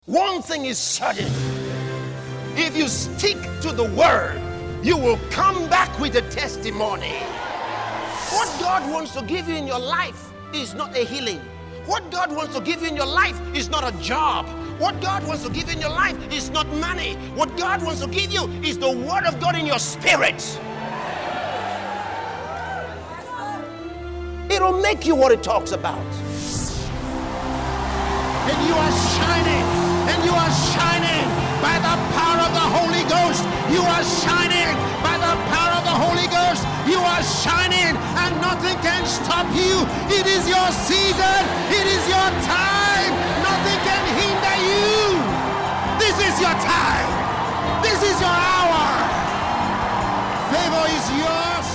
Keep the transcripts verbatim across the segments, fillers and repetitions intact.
One thing is certain. If you stick to the word, you will come back with a testimony. What God wants to give you in your life is not a healing. What God wants to give you in your life is not a job. What God wants to give you in your life is not money. What God wants to give you is the word of God in your spirit. It'll make you what it talks about. And you are shining. And you are shining by the power of the Holy Ghost. You are shining by the power of the Holy Ghost. You are shining and nothing can stop you. It is your season. It is your time. Nothing can hinder you. This is your time. This is your hour. Favor is yours.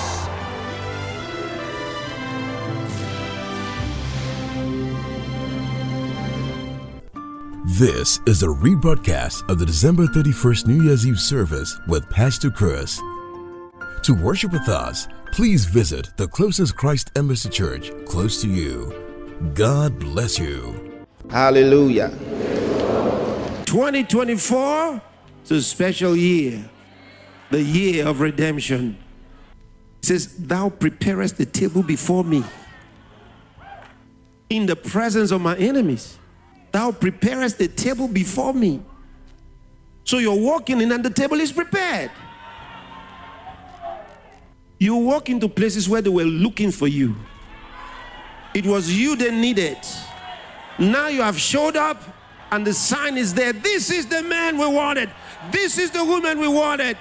This is a rebroadcast of the December thirty-first New Year's Eve service with Pastor Chris. To worship with us, please visit the closest Christ Embassy Church close to you. God bless you. Hallelujah. twenty twenty-four is a special year, the year of redemption. It says, thou preparest the table before me in the presence of my enemies. Thou preparest the table before me. So you're walking in and the table is prepared. You walk into places where they were looking for you. It was you they needed. Now you have showed up and the sign is there. This is the man we wanted. This is the woman we wanted.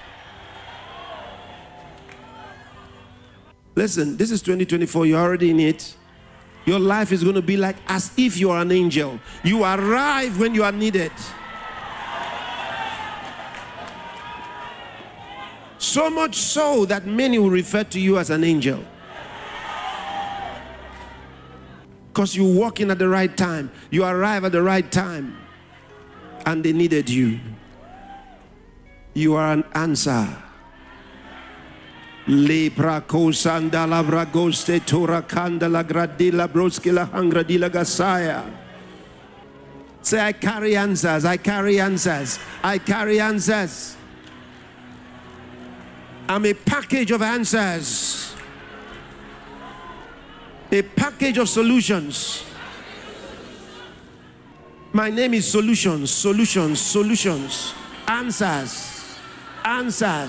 Listen, this is twenty twenty-four. You're already in it. Your life is going to be like as if you are an angel. You arrive when you are needed. So much so that many will refer to you as an angel. Because you walk in at the right time. You arrive at the right time. And they needed you. You are an answer. Lepra kosanda la bragoste tora kandala gradila broskila hangradila gasaya. Say, I carry answers, I carry answers, I carry answers. I'm a package of answers. A package of solutions. My name is Solutions, Solutions, Solutions. Answers, answers.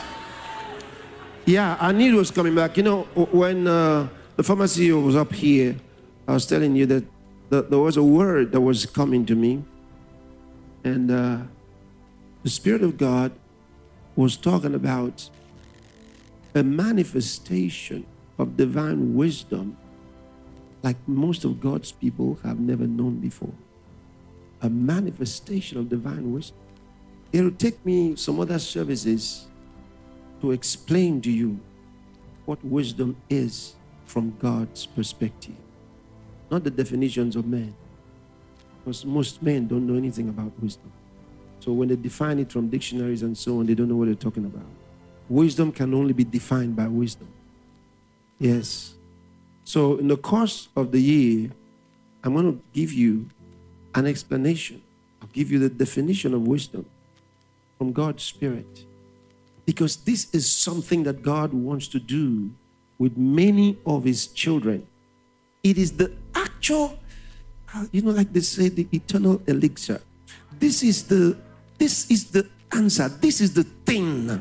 Yeah, I knew it was coming back. You know, when uh, the former C E O was up here, I was telling you that the, there was a word that was coming to me. And uh, the Spirit of God was talking about a manifestation of divine wisdom like most of God's people have never known before. A manifestation of divine wisdom. It will take me some other services to explain to you what wisdom is from God's perspective. Not the definitions of men. Because most men don't know anything about wisdom. So when they define it from dictionaries and so on, they don't know what they're talking about. Wisdom can only be defined by wisdom. Yes. So in the course of the year, I'm going to give you an explanation. I'll give you the definition of wisdom from God's Spirit. Because this is something that God wants to do with many of his children. It is the actual, you know, like they say, the eternal elixir. This is the, this is the answer. This is the thing.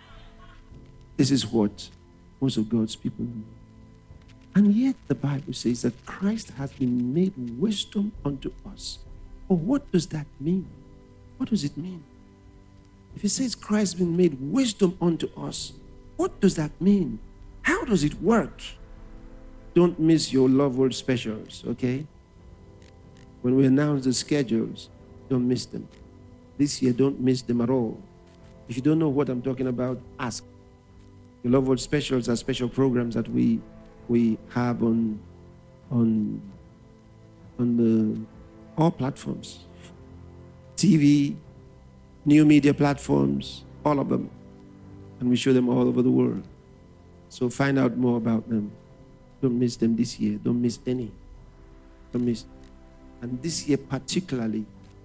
This is what most of God's people know. And yet the Bible says that Christ has been made wisdom unto us. But what does that mean? What does it mean? If it says Christ has been made wisdom unto us, what does that mean? How does it work? Don't miss your Love World specials, okay? When we announce the schedules, don't miss them. This year, don't miss them at all. If you don't know what I'm talking about, ask. The Love World specials are special programs that we we have on on on the all platforms, T V, new media platforms, all of them. And we show them all over the world. So find out more about them. Don't miss them this year. Don't miss any. Don't miss. And this year particularly,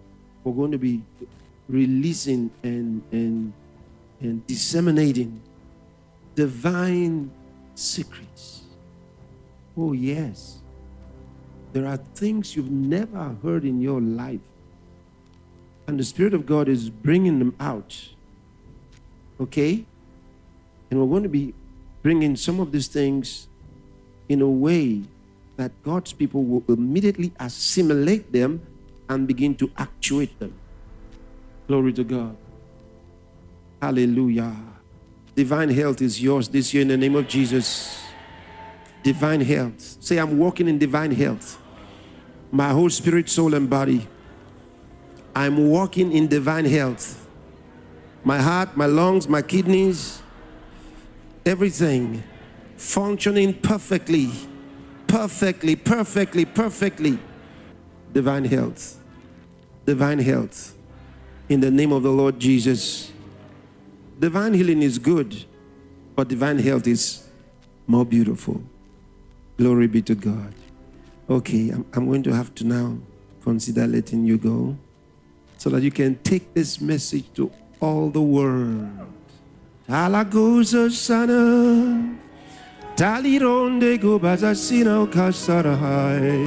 we're going to be releasing and, and, and disseminating divine secrets. Oh, yes. There are things you've never heard in your life. And the Spirit of God is bringing them out. Okay? And we're going to be bringing some of these things in a way that God's people will immediately assimilate them and begin to actuate them. Glory to God. Hallelujah. Divine health is yours this year in the name of Jesus. Divine health. Say, I'm walking in divine health. My whole spirit, soul, and body. I'm walking in divine health. My heart, my lungs, my kidneys, everything functioning perfectly, perfectly, perfectly, perfectly. Divine health. Divine health. In the name of the Lord Jesus. Divine healing is good, but divine health is more beautiful. Glory be to God. Okay, I'm, I'm going to have to now consider letting you go so that you can take this message to all the world. Talagoza sana talironde go bazasina kasarahai.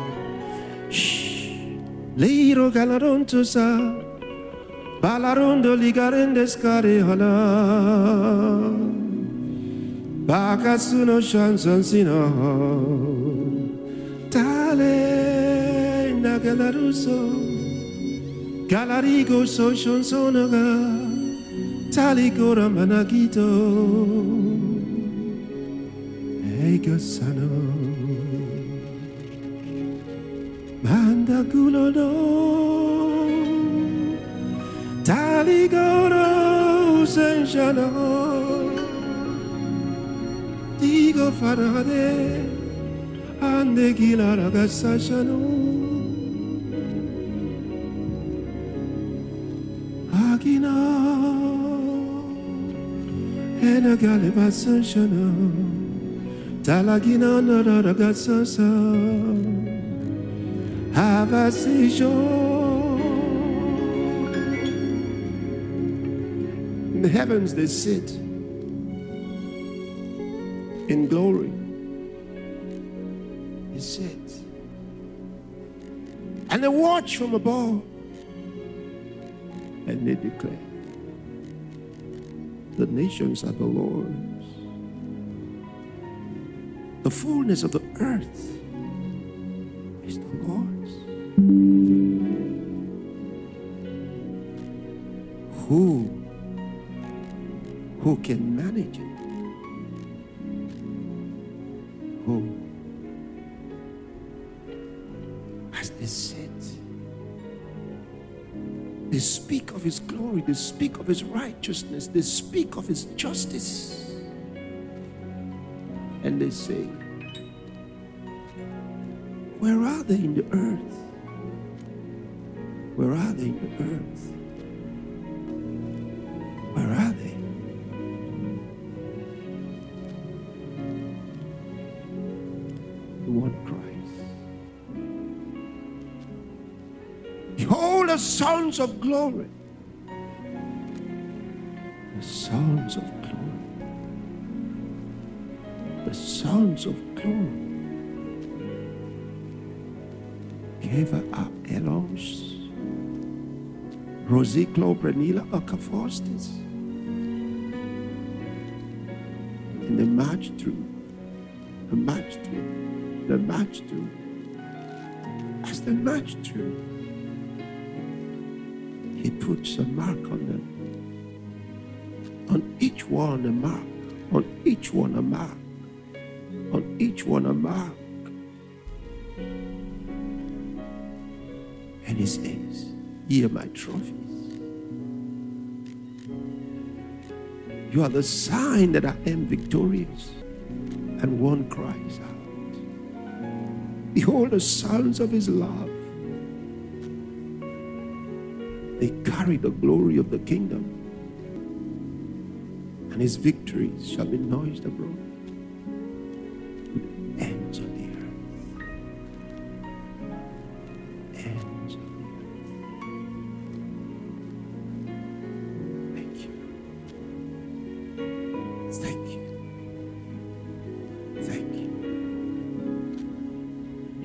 Leiro galaronto sa balarondo ligarende scare hala. Bakasuno shanson sino tale nagalaruso galarigo so shonsonaga taligora managito egasano mandagulono taligoro senshano digo farade ande gilara gasashano agina ena galeba sunshano talagina nara gasasa havasisho. In the heavens they sit in glory. He sits. And they watch from above. And they declare, the nations are the Lord's. The fullness of the earth is the Lord's. Who, who can manage it? Who? As they sit, they speak of His glory, they speak of His righteousness, they speak of His justice. And they say, where are they in the earth? Where are they in the earth? Where are they? The one Christ. Behold the sons of glory. The sons of glory. The sons of glory. Keva a elos. Rosiclo Prenila Ocafostis. And they march through. They march through. They march through. As they march through, He puts a mark on them. On each one a mark. On each one a mark. On each one a mark. And He says, ye are my trophies. You are the sign that I am victorious. And one cries out, behold the sons of His love. They carry the glory of the kingdom, and His victories shall be noised abroad to the ends of the earth. Ends of the earth.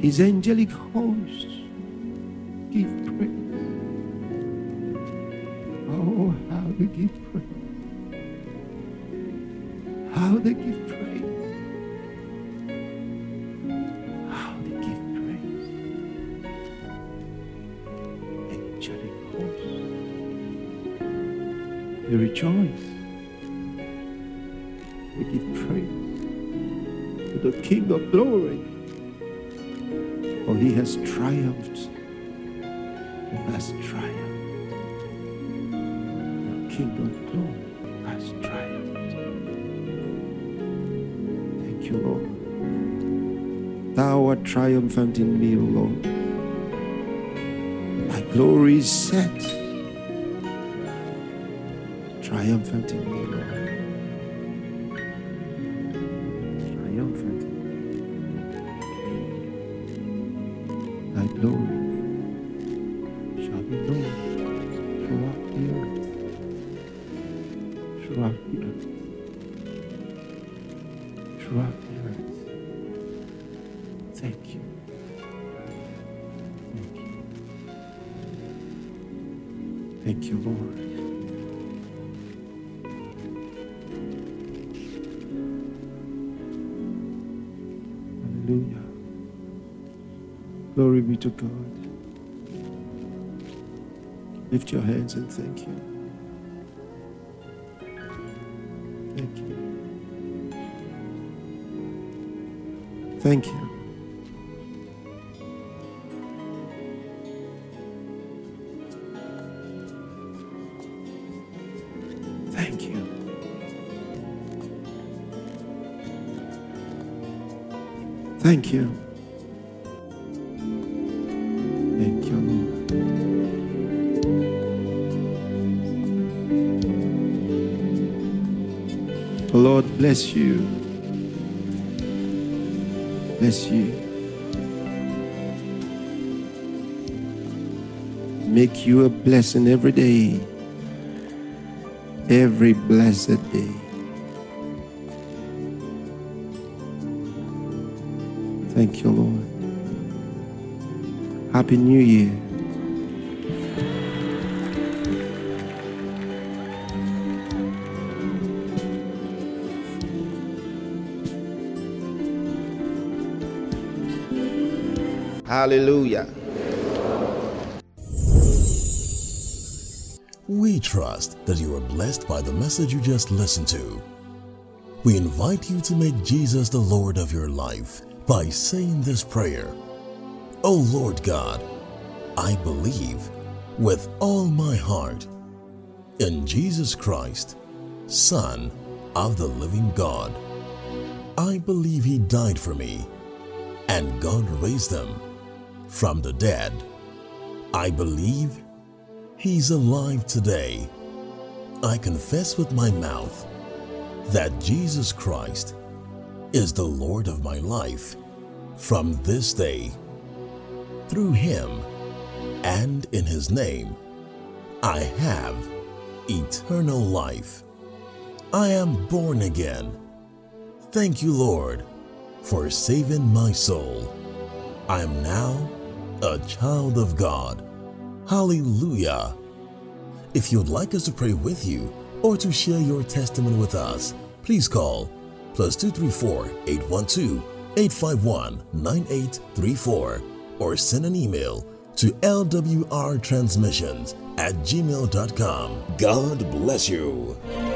His angelic hosts give praise. Oh, how they give praise. How they give praise. How they give praise. Angelic hosts. They rejoice. They give praise to the King of glory. For he has triumphed. He has triumphed. The King of glory has triumphed. Thank you, Lord. Thou art triumphant in me, O Lord. Thy glory is set. Triumphant in me, Lord. Triumphant in me. Thy glory shall be known throughout the earth. Throughout the earth. Throughout the earth. Thank you. Thank you. Thank you, Lord. Hallelujah. Glory be to God. Lift your hands and thank you. Thank you. Thank you. Thank you. Thank you. Thank you, Lord. The Lord bless you. Bless you. Make you a blessing every day. Every blessed day. Thank you, Lord. Happy New Year. Hallelujah. We trust that you are blessed by the message you just listened to. We invite you to make Jesus the Lord of your life by saying this prayer. O Lord God, I believe with all my heart in Jesus Christ, Son of the living God. I believe He died for me and God raised Him from the dead. I believe He's alive today. I confess with my mouth that Jesus Christ is the Lord of my life from this day. Through Him and in His name, I have eternal life. I am born again. Thank you, Lord, for saving my soul. I am now a child of God. Hallelujah. If you'd like us to pray with you or to share your testimony with us, please call plus two three four, eight one two, eight five one, nine eight three four or send an email to l w r transmissions at gmail dot com. God bless you.